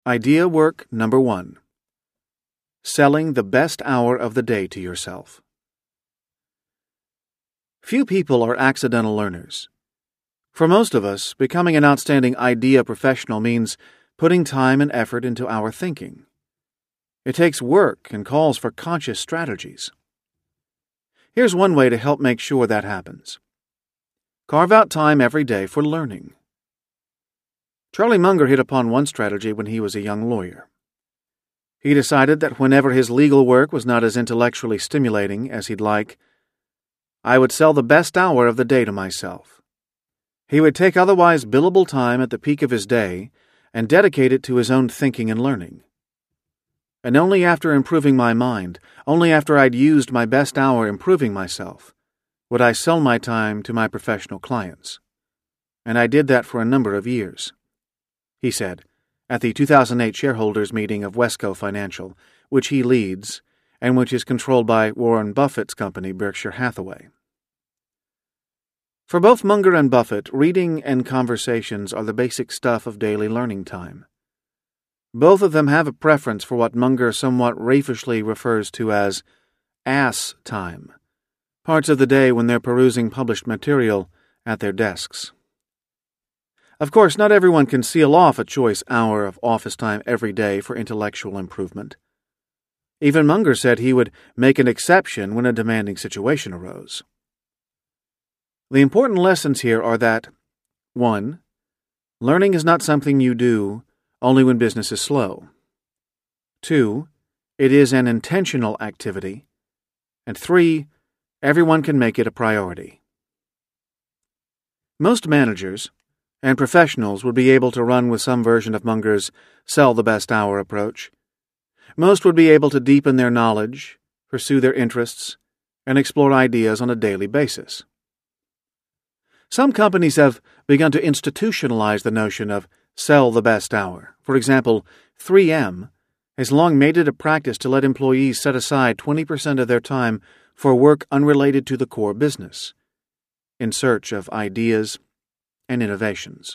Idea work number 1. Selling the best hour of the day to yourself. Few people are accidental learners. For most of us, becoming an outstanding idea professional means putting time and effort into our thinking. It takes work and calls for conscious strategies. Here's one way to help make sure that happens. Carve out time every day for learning. Charlie Munger hit upon one strategy when he was a young lawyer. He decided that whenever his legal work was not as intellectually stimulating as he'd like, I would sell the best hour of the day to myself. He would take otherwise billable time at the peak of his day and dedicate it to his own thinking and learning. And only after improving my mind, only after I'd used my best hour improving myself, would I sell my time to my professional clients. And I did that for a number of years. He said, at the 2008 shareholders meeting of Wesco Financial, which he leads, and which is controlled by Warren Buffett's company, Berkshire Hathaway. For both Munger and Buffett, reading and conversations are the basic stuff of daily learning time. Both of them have a preference for what Munger somewhat raffishly refers to as ass time, parts of the day when they're perusing published material at their desks. Of course, not everyone can seal off a choice hour of office time every day for intellectual improvement. Even Munger said he would make an exception when a demanding situation arose. The important lessons here are that 1. Learning is not something you do only when business is slow. 2. It is an intentional activity. And 3. Everyone can make it a priority. Most managers and professionals would be able to run with some version of Munger's sell the best hour approach. Most would be able to deepen their knowledge, pursue their interests, and explore ideas on a daily basis. Some companies have begun to institutionalize the notion of sell the best hour. For example, 3M has long made it a practice to let employees set aside 20% of their time for work unrelated to the core business, in search of ideas and innovations.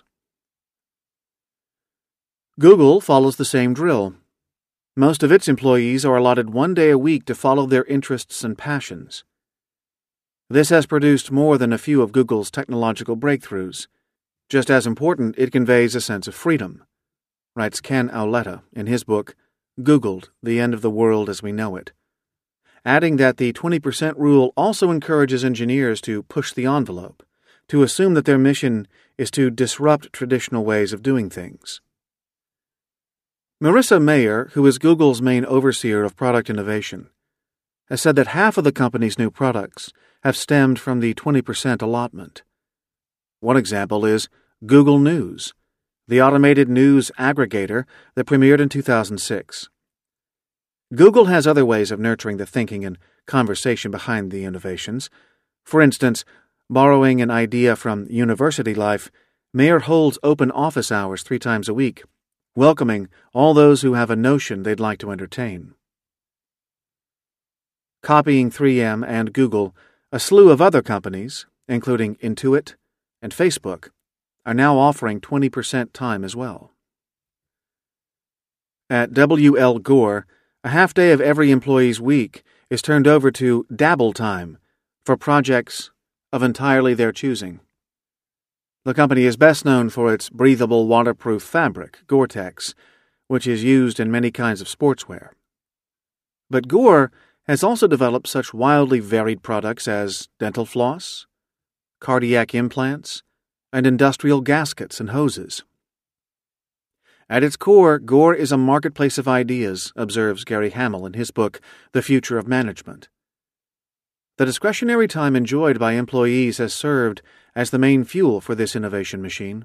Google follows the same drill. Most of its employees are allotted 1 day a week to follow their interests and passions. This has produced more than a few of Google's technological breakthroughs. Just as important, it conveys a sense of freedom, writes Ken Auletta in his book, Googled, The End of the World as We Know It, adding that the 20% rule also encourages engineers to push the envelope, to assume that their mission is to disrupt traditional ways of doing things. Marissa Mayer, who is Google's main overseer of product innovation, has said that half of the company's new products have stemmed from the 20% allotment. One example is Google News, the automated news aggregator that premiered in 2006. Google has other ways of nurturing the thinking and conversation behind the innovations. For instance, borrowing an idea from university life, Mayer holds open office hours 3 times a week, welcoming all those who have a notion they'd like to entertain. Copying 3M and Google, a slew of other companies, including Intuit and Facebook, are now offering 20% time as well. At W.L. Gore, a half day of every employee's week is turned over to dabble time for projects of entirely their choosing. The company is best known for its breathable waterproof fabric, Gore-Tex, which is used in many kinds of sportswear. But Gore has also developed such wildly varied products as dental floss, cardiac implants, and industrial gaskets and hoses. At its core, Gore is a marketplace of ideas, observes Gary Hamel in his book, The Future of Management. The discretionary time enjoyed by employees has served as the main fuel for this innovation machine.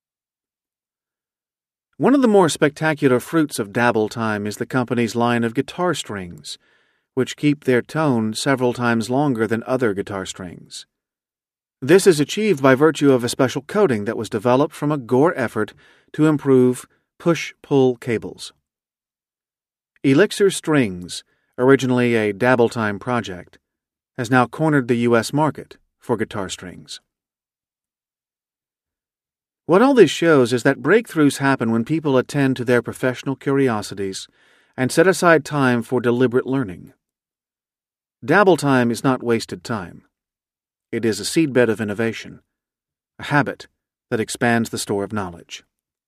One of the more spectacular fruits of dabble time is the company's line of guitar strings, which keep their tone several times longer than other guitar strings. This is achieved by virtue of a special coating that was developed from a Gore effort to improve push-pull cables. Elixir Strings, originally a dabble time project, has now cornered the U.S. market for guitar strings. What all this shows is that breakthroughs happen when people attend to their professional curiosities and set aside time for deliberate learning. Dabble time is not wasted time. It is a seedbed of innovation, a habit that expands the store of knowledge.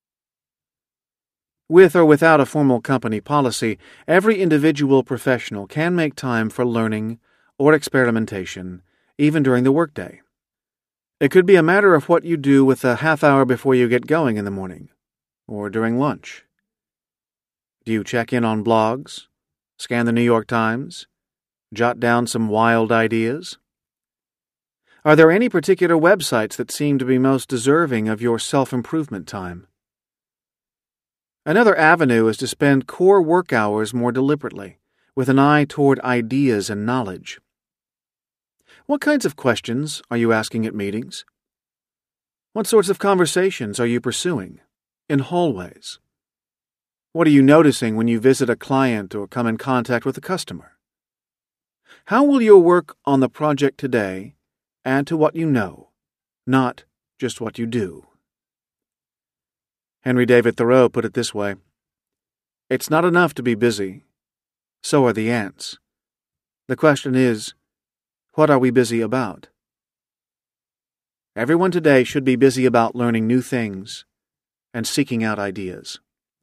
With or without a formal company policy, every individual professional can make time for learning or experimentation, even during the workday. It could be a matter of what you do with a half hour before you get going in the morning, or during lunch. Do you check in on blogs, scan the New York Times, jot down some wild ideas? Are there any particular websites that seem to be most deserving of your self-improvement time? Another avenue is to spend core work hours more deliberately, with an eye toward ideas and knowledge. What kinds of questions are you asking at meetings? What sorts of conversations are you pursuing in hallways? What are you noticing when you visit a client or come in contact with a customer? How will your work on the project today add to what you know, not just what you do? Henry David Thoreau put it this way: "It's not enough to be busy. So are the ants. The question is, what are we busy about?" Everyone today should be busy about learning new things and seeking out ideas.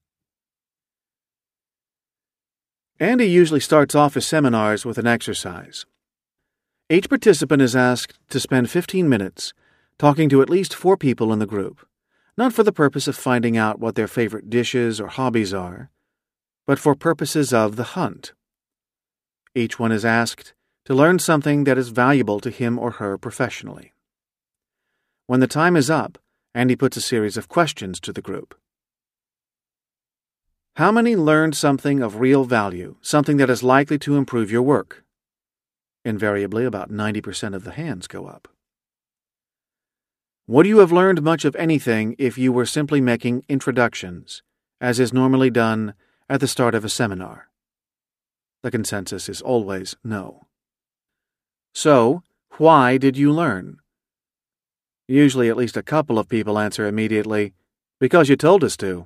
Andy usually starts off his seminars with an exercise. Each participant is asked to spend 15 minutes talking to at least 4 people in the group, not for the purpose of finding out what their favorite dishes or hobbies are, but for purposes of the hunt. Each one is asked to learn something that is valuable to him or her professionally. When the time is up, Andy puts a series of questions to the group. How many learned something of real value, something that is likely to improve your work? Invariably, about 90% of the hands go up. Would you have learned much of anything if you were simply making introductions, as is normally done at the start of a seminar? The consensus is always no. So, why did you learn? Usually at least a couple of people answer immediately, "Because you told us to."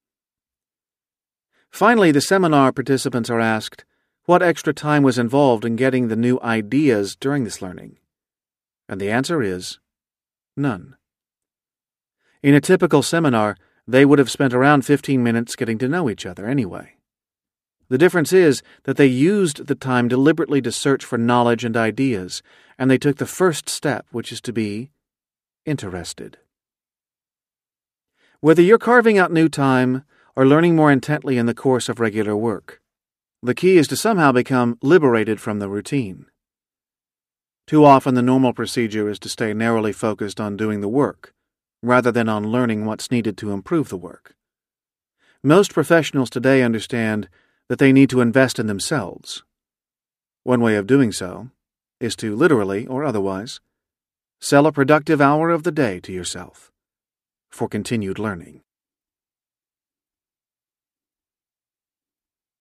Finally, the seminar participants are asked what extra time was involved in getting the new ideas during this learning. And the answer is none. In a typical seminar, they would have spent around 15 minutes getting to know each other anyway. The difference is that they used the time deliberately to search for knowledge and ideas, and they took the first step, which is to be interested. Whether you're carving out new time or learning more intently in the course of regular work, the key is to somehow become liberated from the routine. Too often the normal procedure is to stay narrowly focused on doing the work, rather than on learning what's needed to improve the work. Most professionals today understand that they need to invest in themselves. One way of doing so is to literally or otherwise sell a productive hour of the day to yourself for continued learning.